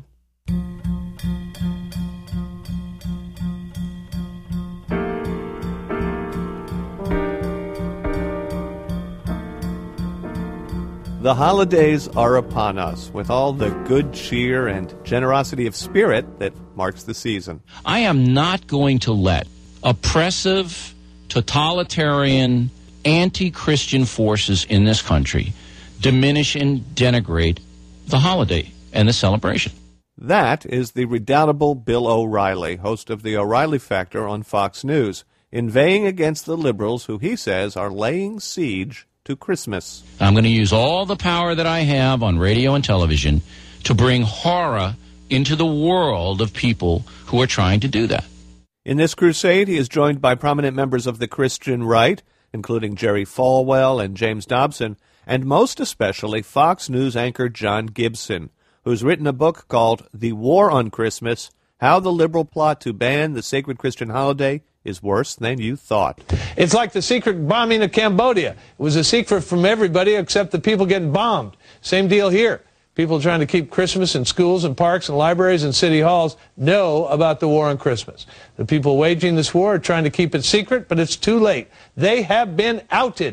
Speaker 2: The holidays are upon us, with all the good cheer and generosity of spirit that marks the season.
Speaker 4: I am not going to let oppressive, totalitarian, anti-Christian forces in this country diminish and denigrate the holiday and the celebration.
Speaker 2: That is the redoubtable Bill O'Reilly, host of the O'Reilly Factor on Fox News, inveighing against the liberals who he says are laying siege to Christmas.
Speaker 4: I'm going to use all the power that I have on radio and television to bring horror into the world of people who are trying to do that.
Speaker 2: In this crusade, he is joined by prominent members of the Christian right, including Jerry Falwell and James Dobson, and most especially Fox News anchor John Gibson, who's written a book called The War on Christmas, How the Liberal Plot to Ban the Sacred Christian Holiday is Worse Than You Thought.
Speaker 22: It's like the secret bombing of Cambodia. It was a secret from everybody except the people getting bombed. Same deal here. People trying to keep Christmas in schools and parks and libraries and city halls know about the war on Christmas. The people waging this war are trying to keep it secret, but it's too late. They have been outed.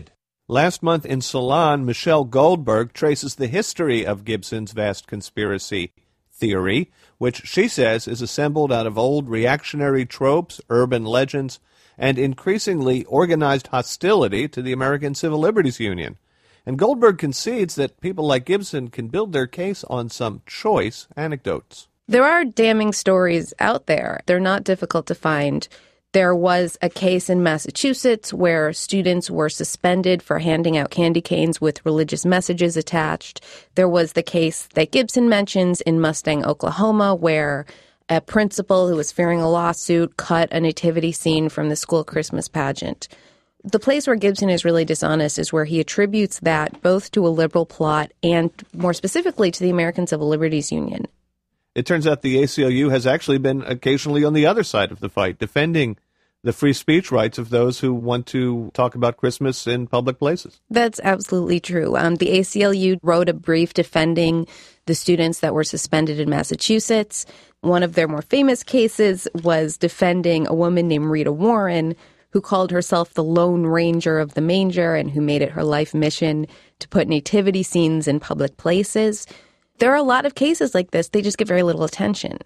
Speaker 2: Last month in Salon, Michelle Goldberg traces the history of Gibson's vast conspiracy theory, which she says is assembled out of old reactionary tropes, urban legends, and increasingly organized hostility to the American Civil Liberties Union. And Goldberg concedes that people like Gibson can build their case on some choice anecdotes.
Speaker 5: There are damning stories out there. They're not difficult to find. There was a case in Massachusetts where students were suspended for handing out candy canes with religious messages attached. There was the case that Gibson mentions in Mustang, Oklahoma, where a principal who was fearing a lawsuit cut a nativity scene from the school Christmas pageant. The place where Gibson is really dishonest is where he attributes that both to a liberal plot and, more specifically, to the American Civil Liberties Union.
Speaker 2: It turns out the ACLU has actually been occasionally on the other side of the fight, defending the free speech rights of those who want to talk about Christmas in public places.
Speaker 5: That's absolutely true. The ACLU wrote a brief defending the students that were suspended in Massachusetts. One of their more famous cases was defending a woman named Rita Warren, who called herself the Lone Ranger of the Manger and who made it her life mission to put nativity scenes in public places. There are a lot of cases like this. They just get very little attention.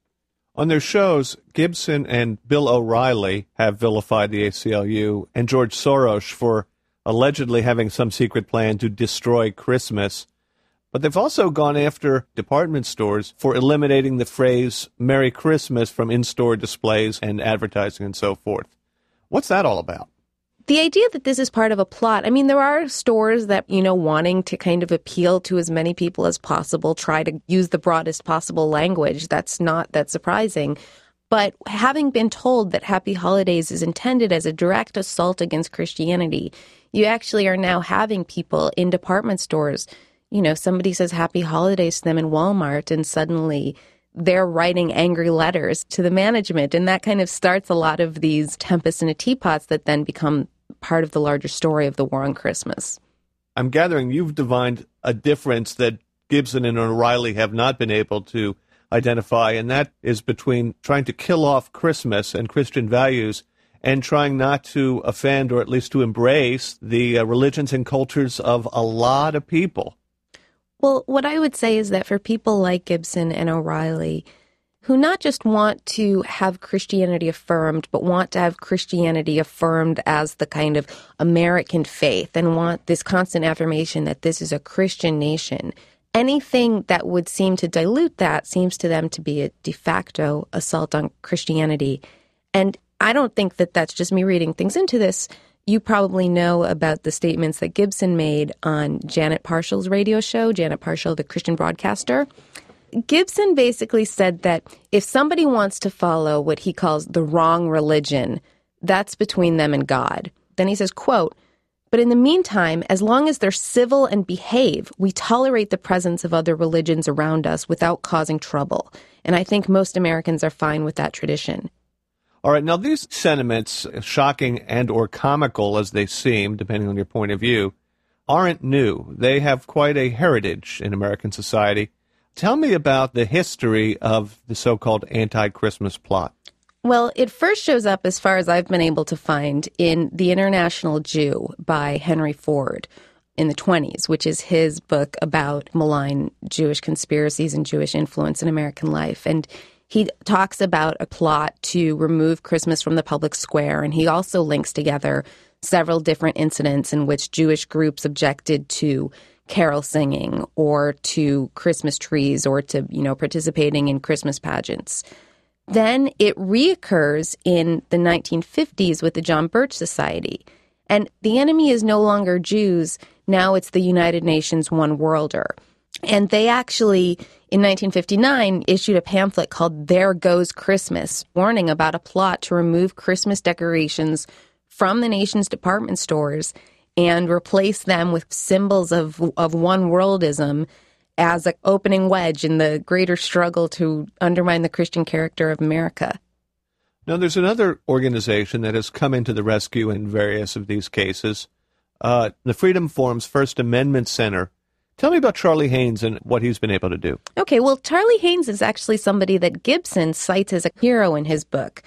Speaker 2: On their shows, Gibson and Bill O'Reilly have vilified the ACLU and George Soros for allegedly having some secret plan to destroy Christmas. But they've also gone after department stores for eliminating the phrase Merry Christmas from in-store displays and advertising and so forth. What's that all about?
Speaker 5: The idea that this is part of a plot, I mean, there are stores that, wanting to kind of appeal to as many people as possible, try to use the broadest possible language. That's not that surprising. But having been told that Happy Holidays is intended as a direct assault against Christianity, you actually are now having people in department stores, somebody says Happy Holidays to them in Walmart, and suddenly they're writing angry letters to the management. And that kind of starts a lot of these tempests in a teapots that then become part of the larger story of the war on Christmas.
Speaker 2: I'm gathering you've divined a difference that Gibson and O'Reilly have not been able to identify, and that is between trying to kill off Christmas and Christian values and trying not to offend or at least to embrace the religions and cultures of a lot of people.
Speaker 5: Well, what I would say is that for people like Gibson and O'Reilly, who not just want to have Christianity affirmed, but want to have Christianity affirmed as the kind of American faith and want this constant affirmation that this is a Christian nation, anything that would seem to dilute that seems to them to be a de facto assault on Christianity. And I don't think that that's just me reading things into this. You probably know about the statements that Gibson made on Janet Parshall's radio show, Janet Parshall, the Christian broadcaster. Gibson basically said that if somebody wants to follow what he calls the wrong religion, that's between them and God. Then he says, quote, "But in the meantime, as long as they're civil and behave, we tolerate the presence of other religions around us without causing trouble. And I think most Americans are fine with that tradition."
Speaker 2: All right, now these sentiments, shocking and or comical as they seem, depending on your point of view, aren't new. They have quite a heritage in American society. Tell me about the history of the so-called anti-Christmas plot.
Speaker 5: Well, it first shows up, as far as I've been able to find, in The International Jew by Henry Ford in the 1920s, which is his book about malign Jewish conspiracies and Jewish influence in American life. And he talks about a plot to remove Christmas from the public square, and he also links together several different incidents in which Jewish groups objected to carol singing or to Christmas trees or to, participating in Christmas pageants. Then it reoccurs in the 1950s with the John Birch Society. And the enemy is no longer Jews. Now it's the United Nations One Worlder. And they actually, in 1959, issued a pamphlet called There Goes Christmas, warning about a plot to remove Christmas decorations from the nation's department stores and replace them with symbols of one-worldism as an opening wedge in the greater struggle to undermine the Christian character of America.
Speaker 2: Now, there's another organization that has come into the rescue in various of these cases, the Freedom Forum's First Amendment Center. Tell me about Charlie Haynes and what he's been able to do.
Speaker 5: Okay, well, Charlie Haynes is actually somebody that Gibson cites as a hero in his book.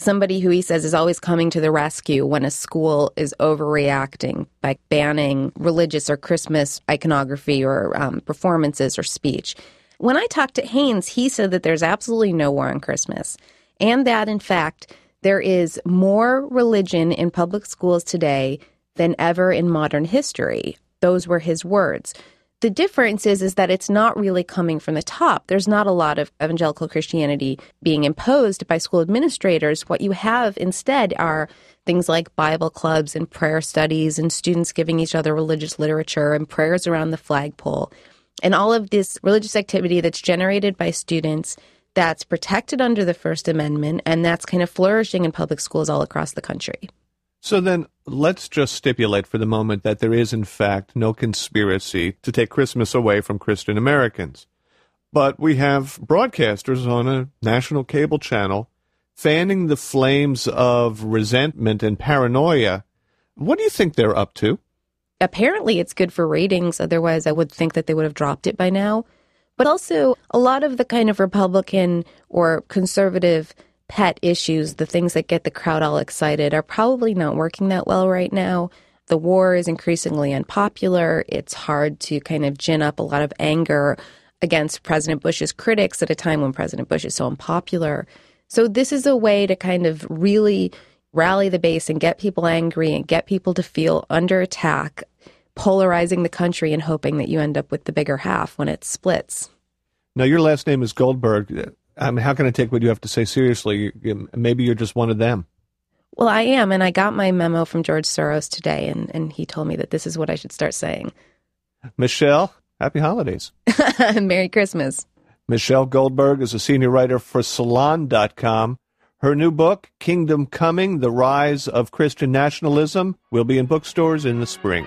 Speaker 5: somebody who he says is always coming to the rescue when a school is overreacting by banning religious or Christmas iconography or performances or speech. When I talked to Haynes, he said that there's absolutely no war on Christmas, and that, in fact, there is more religion in public schools today than ever in modern history. Those were his words. The difference is that it's not really coming from the top. There's not a lot of evangelical Christianity being imposed by school administrators. What you have instead are things like Bible clubs and prayer studies and students giving each other religious literature and prayers around the flagpole. And all of this religious activity that's generated by students that's protected under the First Amendment, and that's kind of flourishing in public schools all across the country.
Speaker 2: So then let's just stipulate for the moment that there is, in fact, no conspiracy to take Christmas away from Christian Americans. But we have broadcasters on a national cable channel fanning the flames of resentment and paranoia. What do you think they're up to?
Speaker 5: Apparently it's good for ratings. Otherwise, I would think that they would have dropped it by now. But also, a lot of the kind of Republican or conservative pet issues, the things that get the crowd all excited, are probably not working that well right now. The war is increasingly unpopular. It's hard to kind of gin up a lot of anger against President Bush's critics at a time when President Bush is so unpopular. So this is a way to kind of really rally the base and get people angry and get people to feel under attack, polarizing the country and hoping that you end up with the bigger half when it splits.
Speaker 2: Now, your last name is Goldberg. How can I take what you have to say seriously? Maybe you're just one of them.
Speaker 5: Well, I am, and I got my memo from George Soros today, and he told me that this is what I should start saying.
Speaker 2: Michelle, happy holidays.
Speaker 5: Merry Christmas.
Speaker 2: Michelle Goldberg is a senior writer for Salon.com. Her new book, Kingdom Coming, The Rise of Christian Nationalism, will be in bookstores in the spring.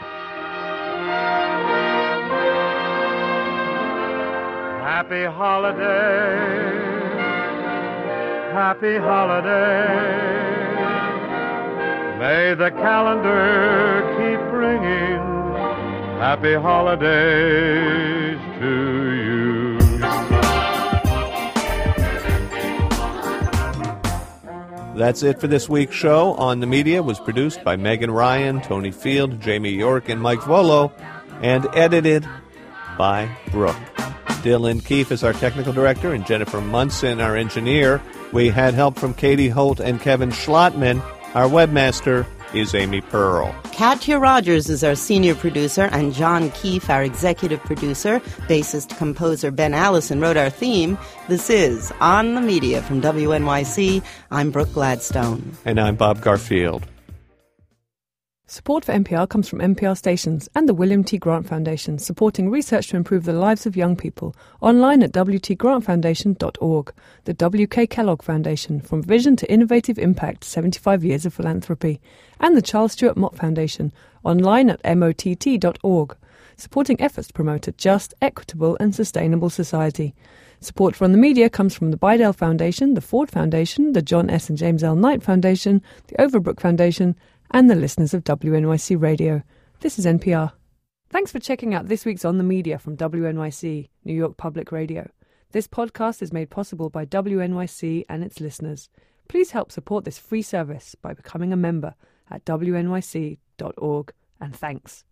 Speaker 6: Happy holiday. Happy holiday. May the calendar keep bringing happy holidays to you.
Speaker 2: That's it for this week's show. On the Media was produced by Megan Ryan, Tony Field, Jamie York, and Mike Volo, and edited by Brooke. Dylan Keefe is our technical director, and Jennifer Munson, our engineer. We had help from Katie Holt and Kevin Schlotman. Our webmaster is Amy Pearl.
Speaker 3: Katya Rogers is our senior producer, and John Keefe, our executive producer. Bassist-composer Ben Allison wrote our theme. This is On the Media from WNYC. I'm Brooke Gladstone.
Speaker 2: And I'm Bob Garfield.
Speaker 1: Support for NPR comes from NPR stations and the William T. Grant Foundation, supporting research to improve the lives of young people. Online at WTGrantFoundation.org. The W.K. Kellogg Foundation, from vision to innovative impact, 75 years of philanthropy. And the Charles Stewart Mott Foundation, online at MOTT.org, supporting efforts to promote a just, equitable and sustainable society. Support from the media comes from the Bidell Foundation, the Ford Foundation, the John S. and James L. Knight Foundation, the Overbrook Foundation, and the listeners of WNYC Radio. This is NPR. Thanks for checking out this week's On the Media from WNYC, New York Public Radio. This podcast is made possible by WNYC and its listeners. Please help support this free service by becoming a member at WNYC.org. And thanks.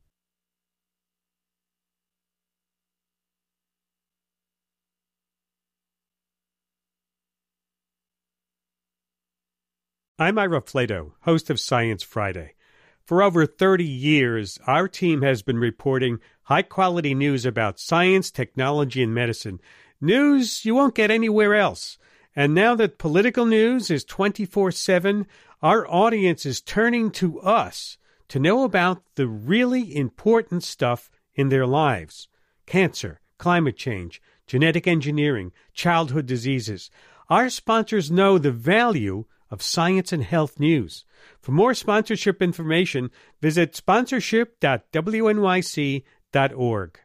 Speaker 7: I'm Ira Flato, host of Science Friday. For over 30 years, our team has been reporting high-quality news about science, technology, and medicine. News you won't get anywhere else. And now that political news is 24/7, our audience is turning to us to know about the really important stuff in their lives. Cancer, climate change, genetic engineering, childhood diseases. Our sponsors know the value of science and health news. For more sponsorship information, visit sponsorship.wnyc.org.